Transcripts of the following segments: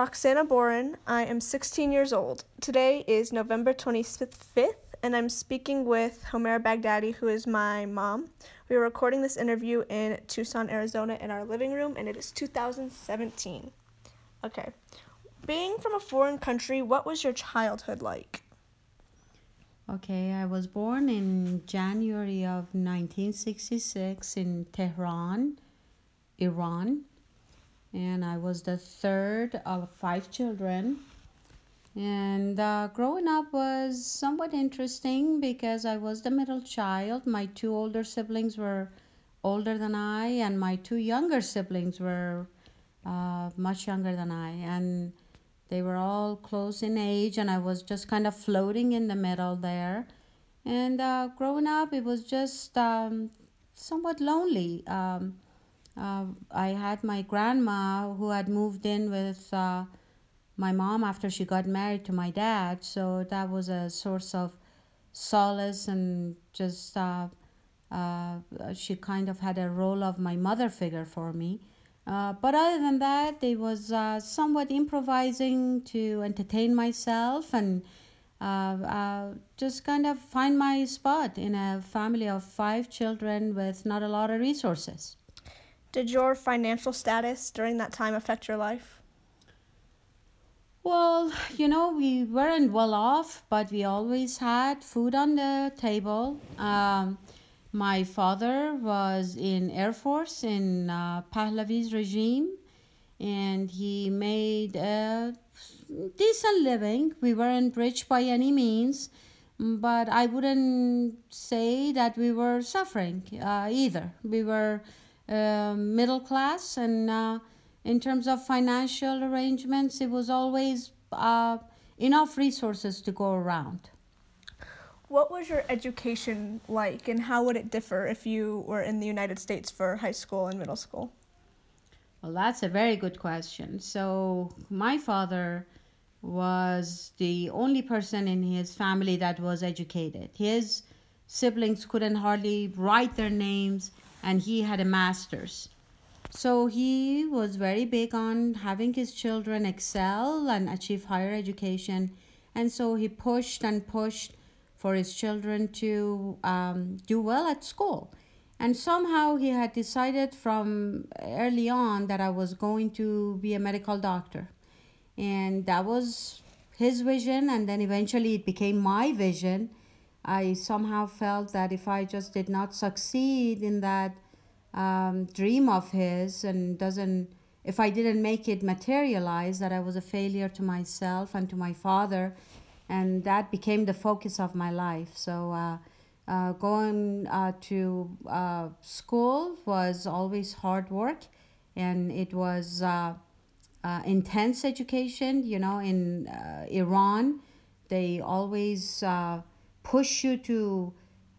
Roxana Boren. I am 16 years old. Today is November 25th, and I'm speaking with Homera Baghdadi, who is my mom. We are recording this interview in Tucson, Arizona in our living room, and it is 2017. Okay. Being from a foreign country, what was your childhood like? Okay, I was born in January of 1966 in Tehran, Iran, and I was the third of five children. And growing up was somewhat interesting because I was the middle child. My two older siblings were older than I, and my two younger siblings were much younger than I. And they were all close in age, and I was just kind of floating in the middle there. And growing up, it was just somewhat lonely. I had my grandma who had moved in with my mom after she got married to my dad, so that was a source of solace and just she kind of had a role of my mother figure for me. But other than that, it was somewhat improvising to entertain myself and just kind of find my spot in a family of five children with not a lot of resources. Did your financial status during that time affect your life? Well, we weren't well off, but we always had food on the table. My father was in Air Force in Pahlavi's regime, and he made a decent living. We weren't rich by any means, but I wouldn't say that we were suffering either. We were middle class, and in terms of financial arrangements, it was always enough resources to go around. What was your education like, and how would it differ if you were in the United States for high school and middle school? Well, that's a very good question. So, my father was the only person in his family that was educated. His siblings couldn't hardly write their names, and he had a master's. So, he was very big on having his children excel and achieve higher education. And so, he pushed and pushed for his children to do well at school. And somehow he had decided from early on that I was going to be a medical doctor. And that was his vision, and then eventually it became my vision. I somehow felt that if I just did not succeed in that dream of his, and doesn't if I didn't make it materialize, that I was a failure to myself and to my father, and that became the focus of my life. So going to school was always hard work, and it was intense education. In Iran, they always push you to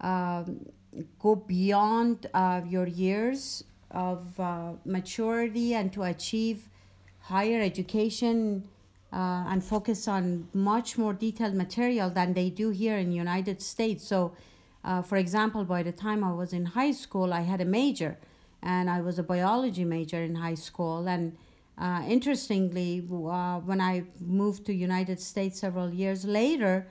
go beyond your years of maturity and to achieve higher education and focus on much more detailed material than they do here in the United States. So, for example, by the time I was in high school, I had a major, and I was a biology major in high school. And interestingly, when I moved to United States several years later,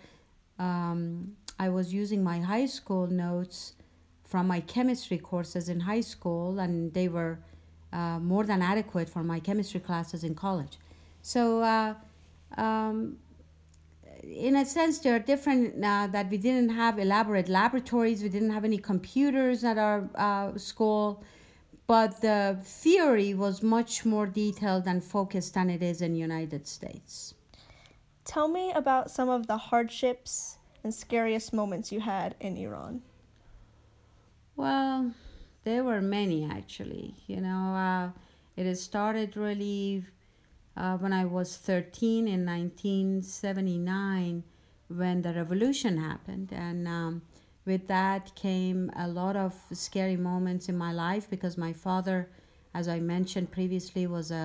I was using my high school notes from my chemistry courses in high school, and they were more than adequate for my chemistry classes in college. So, um, in a sense, there are different that we didn't have elaborate laboratories, we didn't have any computers at our school, but the theory was much more detailed and focused than it is in the United States. Tell me about some of the hardships and scariest moments you had in Iran. Well, there were many actually. It has started really when I was 13 in 1979 when the revolution happened. And with that came a lot of scary moments in my life because my father, as I mentioned previously,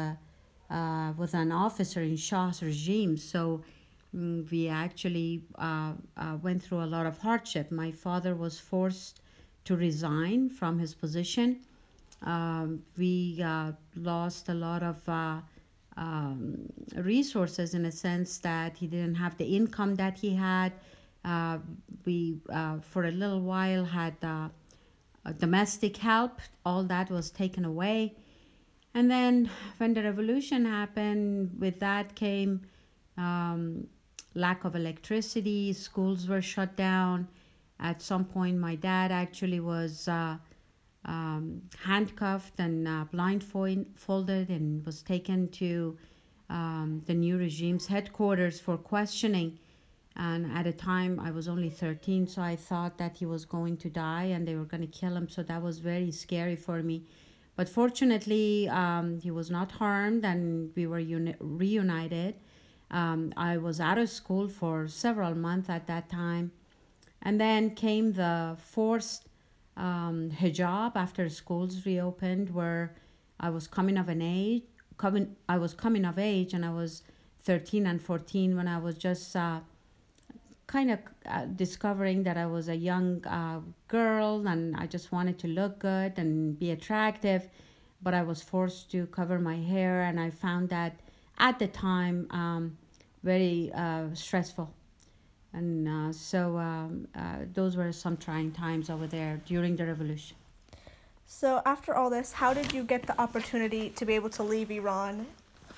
was an officer in Shah's regime. So we actually went through a lot of hardship. My father was forced to resign from his position. We lost a lot of resources, in a sense that he didn't have the income that he had. We, for a little while, had domestic help. All that was taken away. And then when the revolution happened, with that came lack of electricity, schools were shut down. At some point, my dad actually was handcuffed and blindfolded and was taken to the new regime's headquarters for questioning. And at a time, I was only 13, so I thought that he was going to die and they were going to kill him. So that was very scary for me. But fortunately, he was not harmed and we were reunited. I was out of school for several months at that time. And then came the forced hijab after schools reopened, where I was coming of age, and I was 13 and 14 when I was just kind of discovering that I was a young girl and I just wanted to look good and be attractive, but I was forced to cover my hair, and I found that at the time very stressful. And those were some trying times over there during the revolution. So after all this, how did you get the opportunity to be able to leave Iran?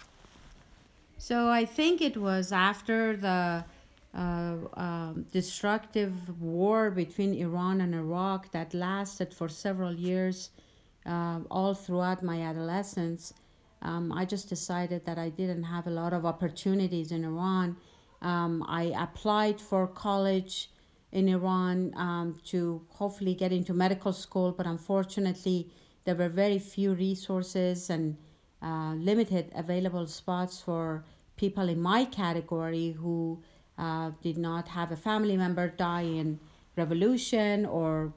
So I think it was after the destructive war between Iran and Iraq that lasted for several years, all throughout my adolescence. I just decided that I didn't have a lot of opportunities in Iran. I applied for college in Iran to hopefully get into medical school, but unfortunately, there were very few resources and limited available spots for people in my category who did not have a family member die in revolution or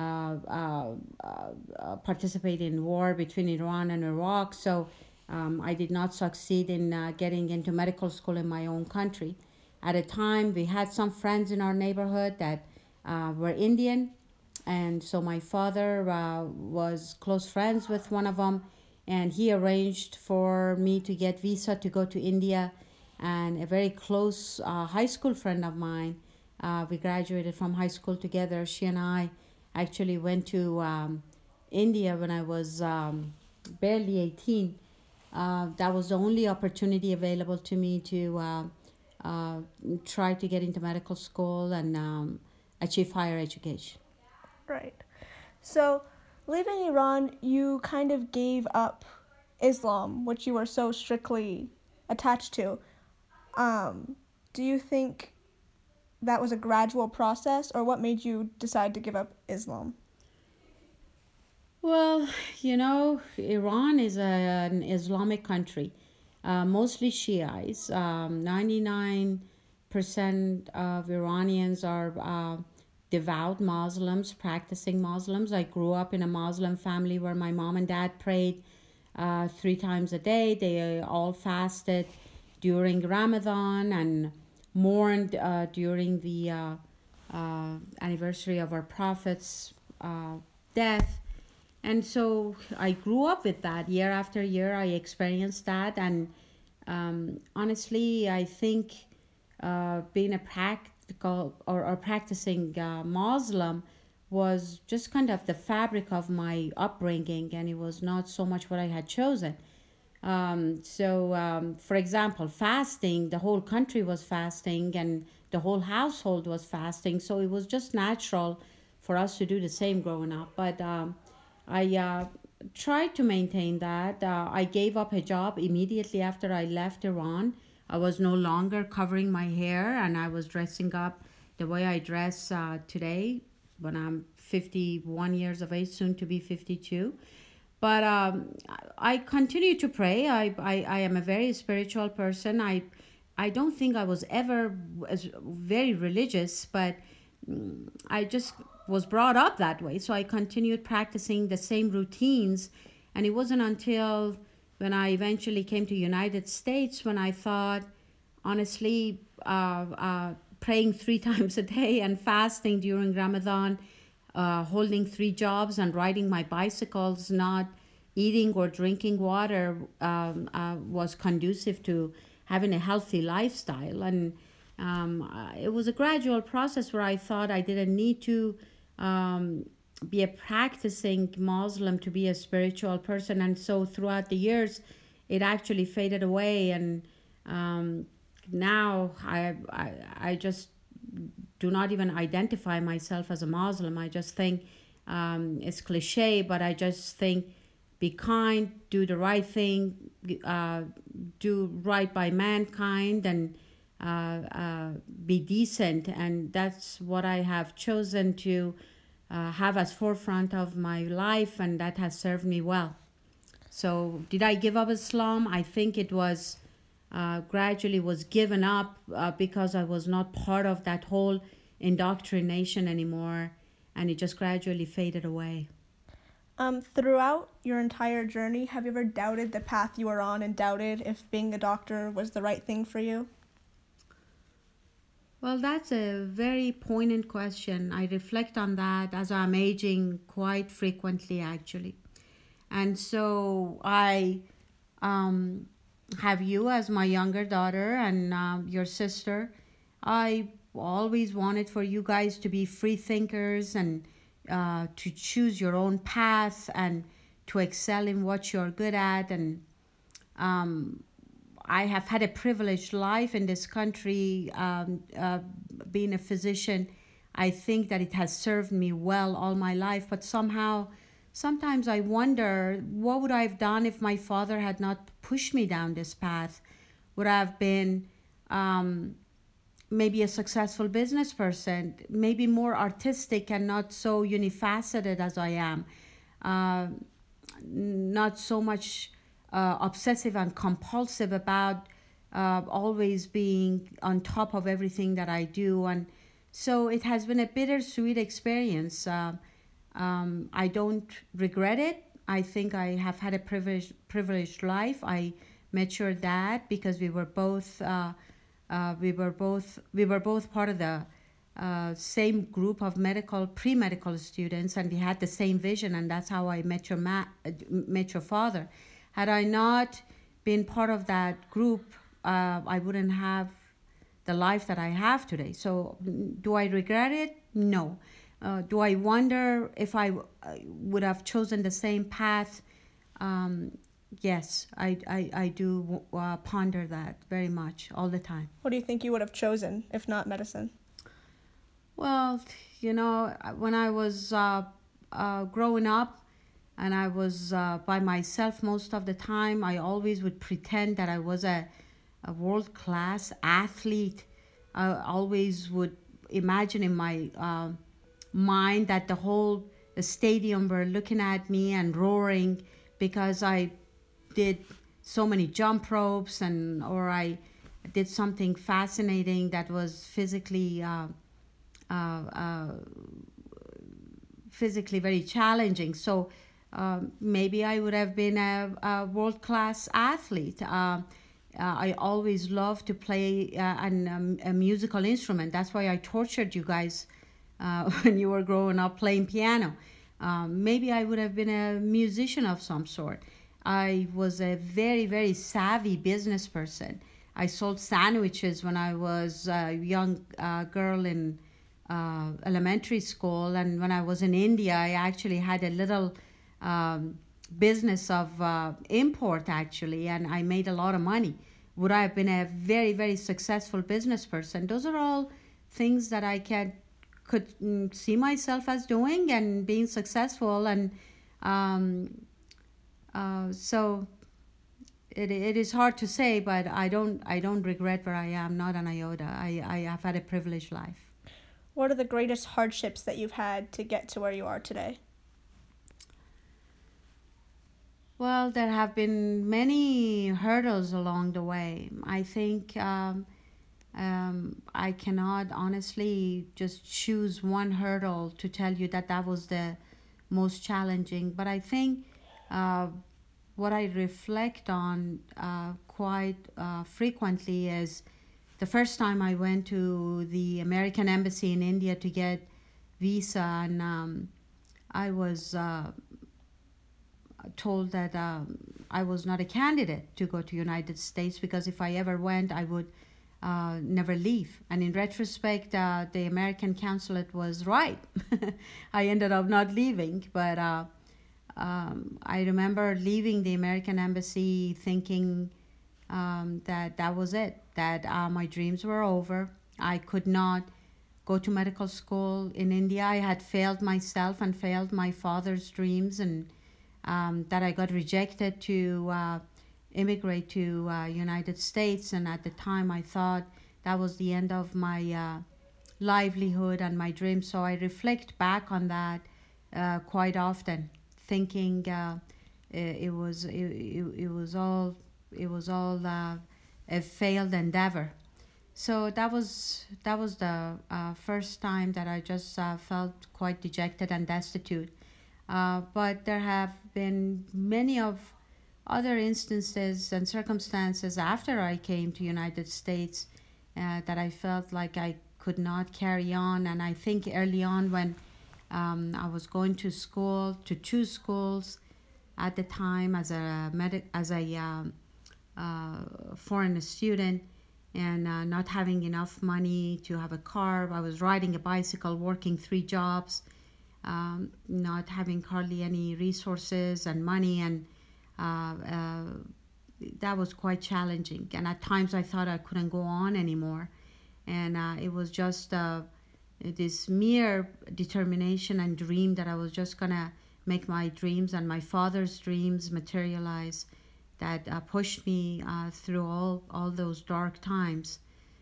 participate in war between Iran and Iraq. So I did not succeed in getting into medical school in my own country. At a time, we had some friends in our neighborhood that were Indian, and so my father was close friends with one of them, and he arranged for me to get visa to go to India. And a very close high school friend of mine, we graduated from high school together. She and I actually went to India when I was barely 18. That was the only opportunity available to me to try to get into medical school and achieve higher education. Right. So, leaving Iran, you kind of gave up Islam, which you were so strictly attached to. Do you think that was a gradual process, or what made you decide to give up Islam? Well, Iran is an Islamic country, mostly Shiites. 99% of Iranians are devout Muslims, practicing Muslims. I grew up in a Muslim family where my mom and dad prayed 3 times a day. They all fasted during Ramadan and mourned during the anniversary of our Prophet's death. And so I grew up with that. Year after year, I experienced that. And honestly, I think being a practical or practicing Muslim was just kind of the fabric of my upbringing, and it was not so much what I had chosen. For example, fasting, the whole country was fasting and the whole household was fasting. So it was just natural for us to do the same growing up. But I tried to maintain that. I gave up hijab immediately after I left Iran. I was no longer covering my hair and I was dressing up the way I dress today when I'm 51 years of age, soon to be 52. But I continue to pray. I am a very spiritual person. I don't think I was ever very religious, but I just was brought up that way. So I continued practicing the same routines. And it wasn't until when I eventually came to United States when I thought, honestly, praying 3 times a day and fasting during Ramadan, holding 3 jobs and riding my bicycles, not eating or drinking water was conducive to having a healthy lifestyle. And it was a gradual process where I thought I didn't need to be a practicing Muslim to be a spiritual person. And so throughout the years, it actually faded away. And now I just do not even identify myself as a Muslim. I just think it's cliche, but I just think be kind, do the right thing, do right by mankind, and be decent. And that's what I have chosen to have as forefront of my life, and that has served me well. So did I give up Islam? I think it was gradually was given up because I was not part of that whole indoctrination anymore, and it just gradually faded away. Throughout your entire journey, have you ever doubted the path you were on and doubted if being a doctor was the right thing for you? Well, that's a very poignant question. I reflect on that as I'm aging quite frequently, actually. And so I have you as my younger daughter and your sister. I always wanted for you guys to be free thinkers and to choose your own path and to excel in what you're good at. And I have had a privileged life in this country, being a physician. I think that it has served me well all my life, but sometimes I wonder, what would I have done if my father had not pushed me down this path? Would I have been maybe a successful business person, maybe more artistic and not so unifaceted as I am, not so much obsessive and compulsive about always being on top of everything that I do. And so it has been a bittersweet experience. I don't regret it. I think I have had a privileged life. I met your dad because we were both part of the same group of pre-medical students, and we had the same vision, and that's how I met your father. Had I not been part of that group, I wouldn't have the life that I have today. So do I regret it? No. Do I wonder if I would have chosen the same path? Yes, I do ponder that very much all the time. What do you think you would have chosen if not medicine? Well, when I was growing up and I was by myself most of the time, I always would pretend that I was a world-class athlete. I always would imagine in my mind that the whole stadium were looking at me and roaring because I did so many jump ropes or I did something fascinating that was physically very challenging. So maybe I would have been a world-class athlete. I always loved to play a musical instrument. That's why I tortured you guys when you were growing up playing piano. Maybe I would have been a musician of some sort. I was a very, very savvy business person. I sold sandwiches when I was a young girl in elementary school. And when I was in India, I actually had a little business of import, actually, and I made a lot of money. Would I have been a very, very successful business person? Those are all things that I could see myself as doing and being successful. And so it is hard to say, but I don't regret where I am, not an iota. I have had a privileged life. What are the greatest hardships that you've had to get to where you are today? Well, there have been many hurdles along the way. I think I cannot honestly just choose one hurdle to tell you that was the most challenging. But I think what I reflect on quite frequently is the first time I went to the American Embassy in India to get visa, and I was told that I was not a candidate to go to United States because if I ever went, I would never leave. And in retrospect, the American consulate was right. I ended up not leaving, but I remember leaving the American embassy thinking that was it, that my dreams were over. I could not go to medical school in India. I had failed myself and failed my father's dreams, and that I got rejected to immigrate to United States. And at the time, I thought that was the end of my livelihood and my dreams. So I reflect back on that quite often, thinking it was all a failed endeavor. So that was the first time that I just felt quite dejected and destitute. But there have been many of other instances and circumstances after I came to United States that I felt like I could not carry on. And I think early on when I was going to school, to two schools at the time as a foreign student, and not having enough money to have a car. I was riding a bicycle, working 3 jobs, not having hardly any resources and money, and that was quite challenging. And at times I thought I couldn't go on anymore. And it was just this mere determination and dream that I was just going to make my dreams and my father's dreams materialize that pushed me through all those dark times.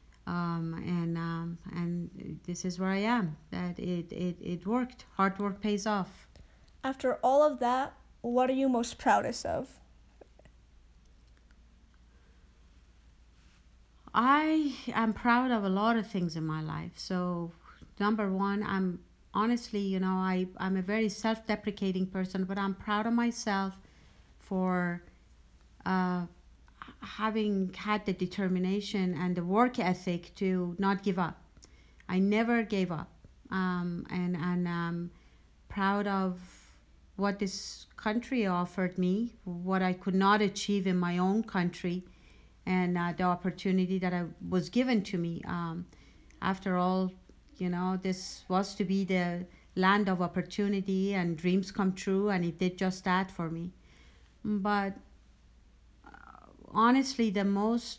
And this is where I am. That it worked. Hard work pays off. After all of that, what are you most proudest of? I am proud of a lot of things in my life. So, number one, I'm honestly, I'm a very self-deprecating person, but I'm proud of myself for having had the determination and the work ethic to not give up. I never gave up, and I'm proud of what this country offered me, what I could not achieve in my own country, and the opportunity that I was given to me. After all, this was to be the land of opportunity and dreams come true, and it did just that for me. But honestly, the most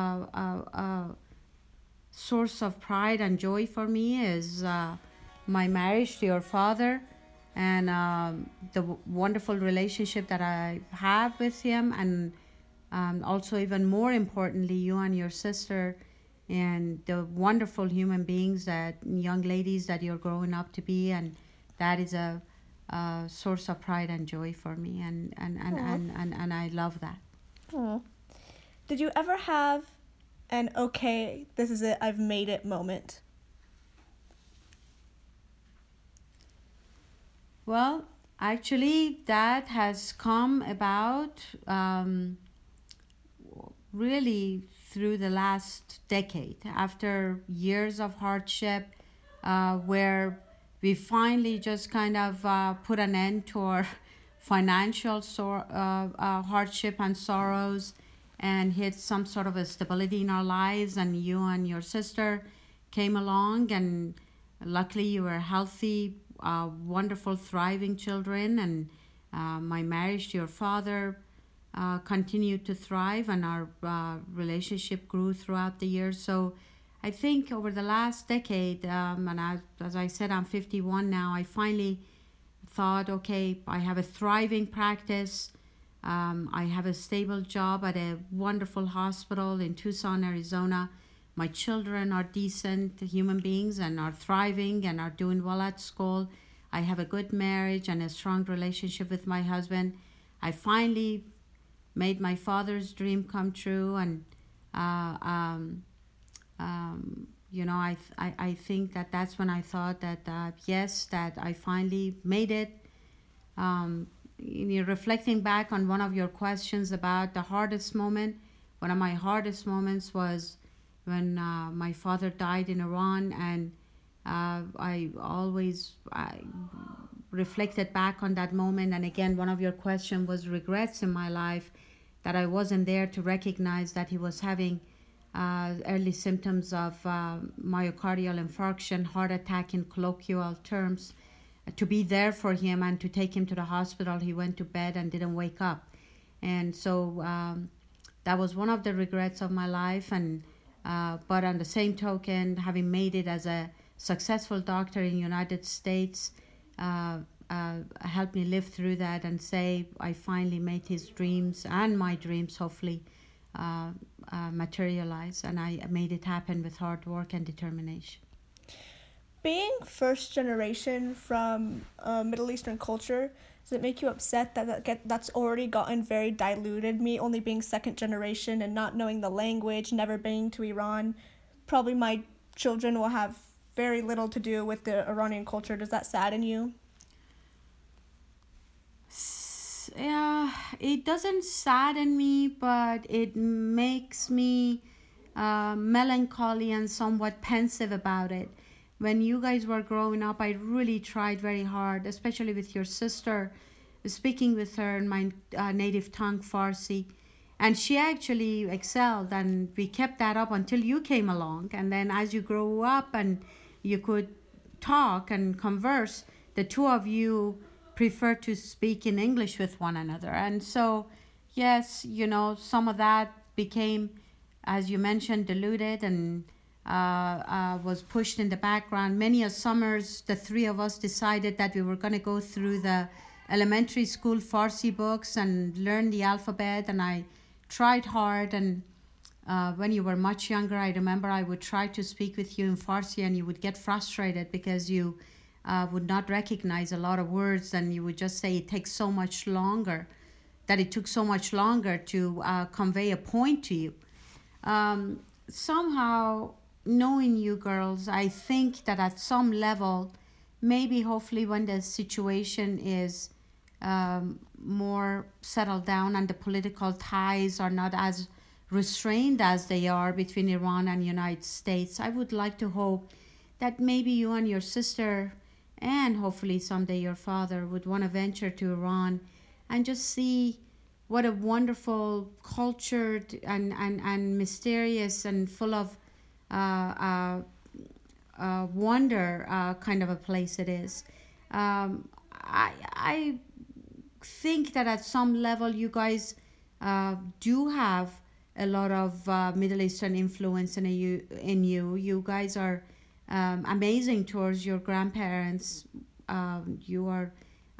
source of pride and joy for me is my marriage to your father, and the wonderful relationship that I have with him, and also even more importantly, you and your sister, and the wonderful human beings, that young ladies that you're growing up to be, and that is a source of pride and joy for me, and I love that. Aww. Did you ever have an okay, this is it, I've made it moment? Well, actually, that has come about really through the last decade, after years of hardship, where we finally just kind of put an end to our financial hardship and sorrows, and hit some sort of a stability in our lives. And you and your sister came along, and luckily you were healthy, wonderful, thriving children. And my marriage to your father continued to thrive, and our relationship grew throughout the years. So I think over the last decade, as I said, I'm 51 now, I finally thought, okay, I have a thriving practice. I have a stable job at a wonderful hospital in Tucson, Arizona. My children are decent human beings and are thriving and are doing well at school. I have a good marriage and a strong relationship with my husband. I finally made my father's dream come true, and I think that's when I thought that yes, that I finally made it. Reflecting back on one of your questions about the hardest moment, one of my hardest moments was when my father died in Iran, and I reflected back on that moment, and again, one of your questions was regrets in my life, that I wasn't there to recognize that he was having early symptoms of myocardial infarction, heart attack in colloquial terms, to be there for him and to take him to the hospital. He went to bed and didn't wake up. And so that was one of the regrets of my life. And but on the same token, having made it as a successful doctor in the United States helped me live through that and say I finally made his dreams and my dreams hopefully materialize, and I made it happen with hard work and determination. Being first generation from Middle Eastern culture, does it make you upset that that's already gotten very diluted? Me only being second generation and not knowing the language, never been to Iran, probably my children will have very little to do with the Iranian culture. Does that sadden you? Yeah, it doesn't sadden me, but it makes me melancholy and somewhat pensive about it. When you guys were growing up, I really tried very hard, especially with your sister, speaking with her in my native tongue, Farsi. And she actually excelled, and we kept that up until you came along. And then as you grew up and you could talk and converse, the two of you prefer to speak in English with one another. And so, yes, some of that became, as you mentioned, diluted and was pushed in the background. Many a summers, the three of us decided that we were going to go through the elementary school Farsi books and learn the alphabet. And I tried hard. And when you were much younger, I remember I would try to speak with you in Farsi, and you would get frustrated because you would not recognize a lot of words, and you would just say it takes so much longer, that it took so much longer to convey a point to you. Somehow, knowing you girls, I think that at some level, maybe hopefully when the situation is more settled down and the political ties are not as restrained as they are between Iran and United States, I would like to hope that maybe you and your sister and hopefully someday your father would want to venture to Iran and just see what a wonderful, cultured and mysterious and full of wonder kind of a place it is. I think that at some level you guys do have a lot of Middle Eastern influence in you. You guys are amazing towards your grandparents. You are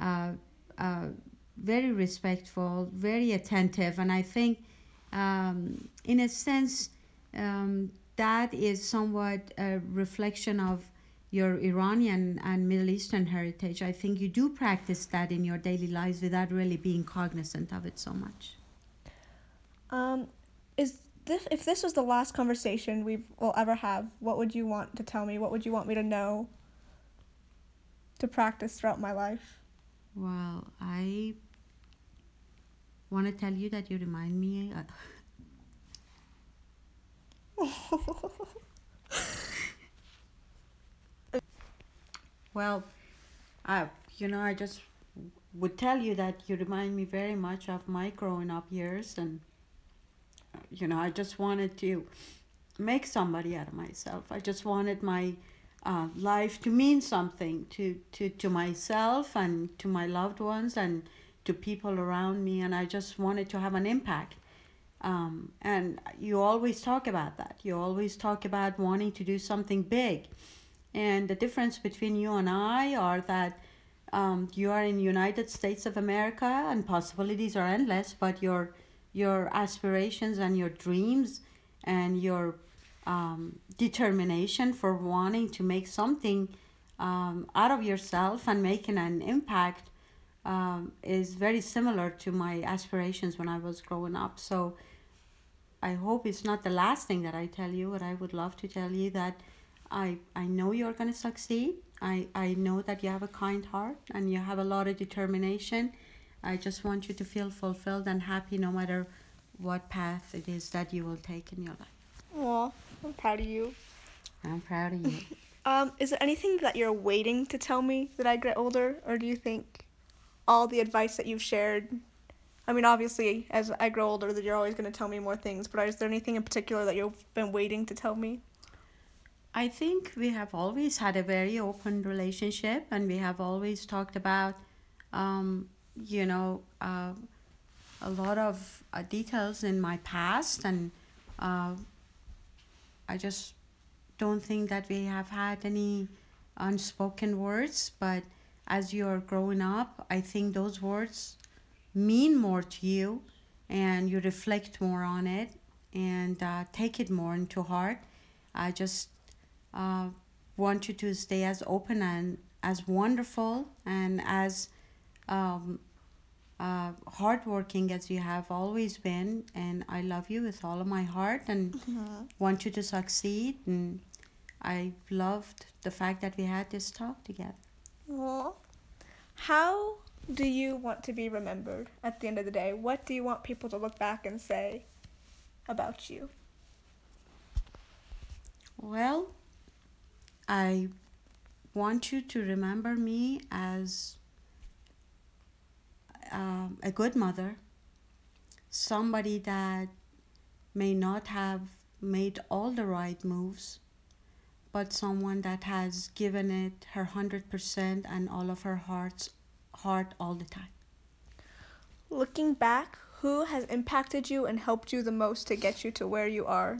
very respectful, very attentive, and I think in a sense that is somewhat a reflection of your Iranian and Middle Eastern heritage. I think you do practice that in your daily lives without really being cognizant of it so much. If this was the last conversation we will ever have, what would you want to tell me? What would you want me to know to practice throughout my life? Well, I want to tell you that you remind me. Well, I just would tell you that you remind me very much of my growing up years, and I just wanted to make somebody out of myself. I just wanted my life to mean something to myself and to my loved ones and to people around me, and I just wanted to have an impact. And you always talk about that. You always talk about wanting to do something big. And the difference between you and I are that you are in the United States of America and possibilities are endless, but your aspirations and your dreams and your determination for wanting to make something out of yourself and making an impact is very similar to my aspirations when I was growing up. So I hope it's not the last thing that I tell you, but I would love to tell you that I know you're going to succeed. I know that you have a kind heart and you have a lot of determination. I just want you to feel fulfilled and happy no matter what path it is that you will take in your life. Aw, I'm proud of you. I'm proud of you. Is there anything that you're waiting to tell me that I get older, or do you think all the advice that you've shared? I mean, obviously, as I grow older, that you're always going to tell me more things. But is there anything in particular that you've been waiting to tell me? I think we have always had a very open relationship, and we have always talked about, um, you know, a lot of details in my past, and uh, I just don't think that we have had any unspoken words. But as you're growing up, I think those words mean more to you, and you reflect more on it, and take it more into heart. I just uh, want you to stay as open and as wonderful and as um, hardworking as you have always been. And I love you with all of my heart and want you to succeed. And I loved the fact that we had this talk together. Aww. How do you want to be remembered at the end of the day? What do you want people to look back and say about you? Well, I want you to remember me as a good mother, somebody that may not have made all the right moves, but someone that has given it her 100% and all of her heart all the time. Looking back, who has impacted you and helped you the most to get you to where you are?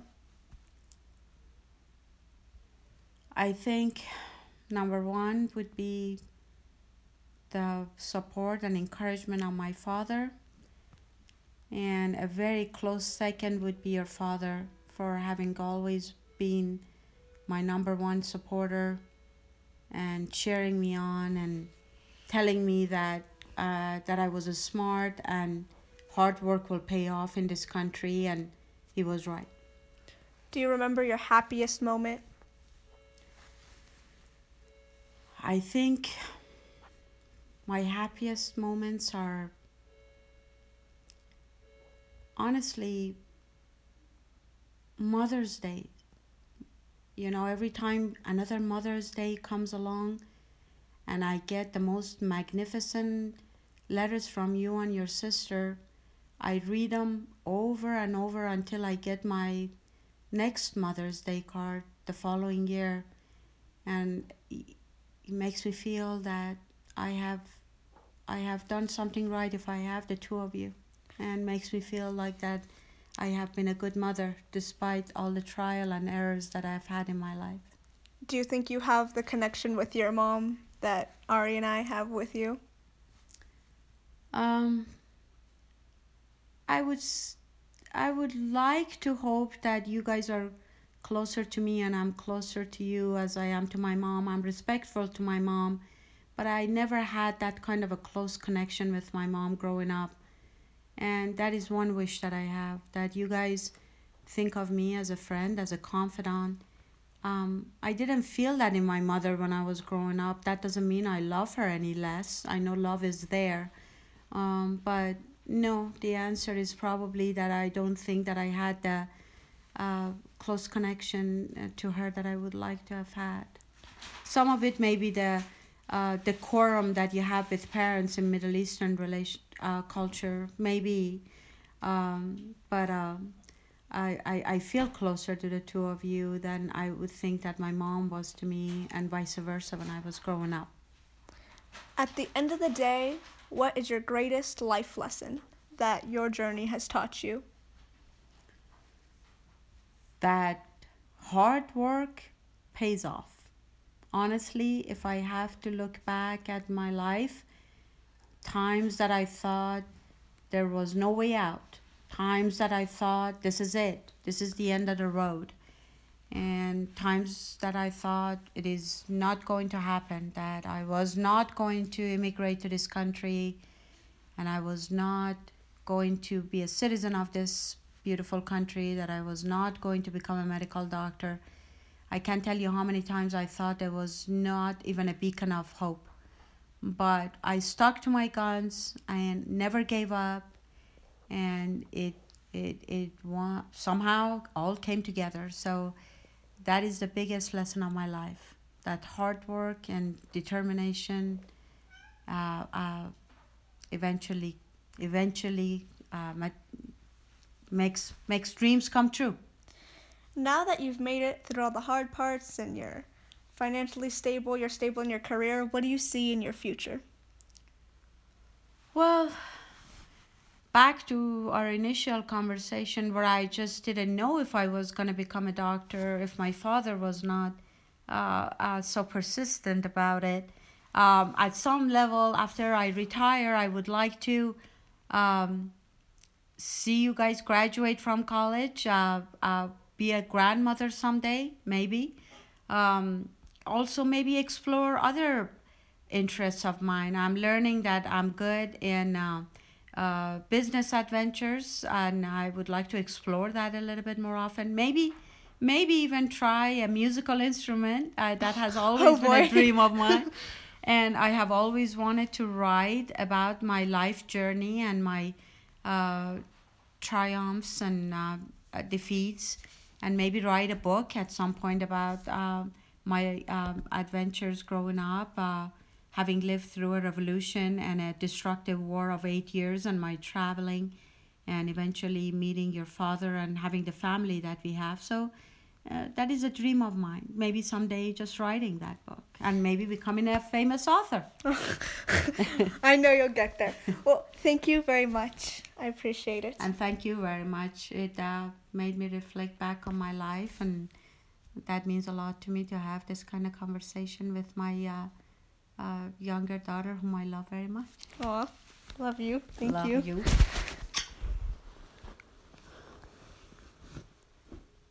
I think number one would be the support and encouragement of my father, and a very close second would be your father for having always been my number one supporter and cheering me on and telling me that that I was a smart and hard work will pay off in this country, and he was right. Do you remember your happiest moment? I think my happiest moments are honestly Mother's Day. You know, every time another Mother's Day comes along and I get the most magnificent letters from you and your sister, I read them over and over until I get my next Mother's Day card the following year. And it makes me feel that I have done something right if I have the two of you, and makes me feel like that I have been a good mother despite all the trial and errors that I've had in my life. Do you think you have the connection with your mom that Ari and I have with you? Um, I would I would like to hope that you guys are closer to me and I'm closer to you as I am to my mom. I'm respectful to my mom, but I never had that kind of a close connection with my mom growing up. And that is one wish that I have, that you guys think of me as a friend, as a confidant. I didn't feel that in my mother when I was growing up. That doesn't mean I love her any less. I know love is there. But no, the answer is probably that I don't think that I had the close connection to her that I would like to have had. Some of it may be the decorum that you have with parents in Middle Eastern culture, maybe. But I feel closer to the two of you than I would think that my mom was to me, and vice versa when I was growing up. At the end of the day, what is your greatest life lesson that your journey has taught you? That hard work pays off. Honestly, if I have to look back at my life, times that I thought there was no way out, times that I thought this is it, this is the end of the road, and times that I thought it is not going to happen, that I was not going to immigrate to this country and I was not going to be a citizen of this beautiful country, that I was not going to become a medical doctor. I can't tell you how many times I thought there was not even a beacon of hope. But I stuck to my guns and never gave up, and it somehow all came together. So that is the biggest lesson of my life, that hard work and determination eventually makes dreams come true. Now that you've made it through all the hard parts and you're financially stable, you're stable in your career, what do you see in your future? Well, back to our initial conversation where I just didn't know if I was going to become a doctor, if my father was not so persistent about it. At some level, after I retire, I would like to see you guys graduate from college, be a grandmother someday, maybe. Also, maybe explore other interests of mine. I'm learning that I'm good in business adventures, and I would like to explore that a little bit more often. Maybe even try a musical instrument. That has always been a dream of mine. And I have always wanted to write about my life journey and my triumphs and defeats, and maybe write a book at some point about my adventures growing up, having lived through a revolution and a destructive war of 8 years, and my traveling, and eventually meeting your father and having the family that we have. So that is a dream of mine. Maybe someday just writing that book and maybe becoming a famous author. I know you'll get there. Well, thank you very much. I appreciate it. And thank you very much. It made me reflect back on my life, and that means a lot to me to have this kind of conversation with my younger daughter, whom I love very much. Aw, love you. Thank love you. you.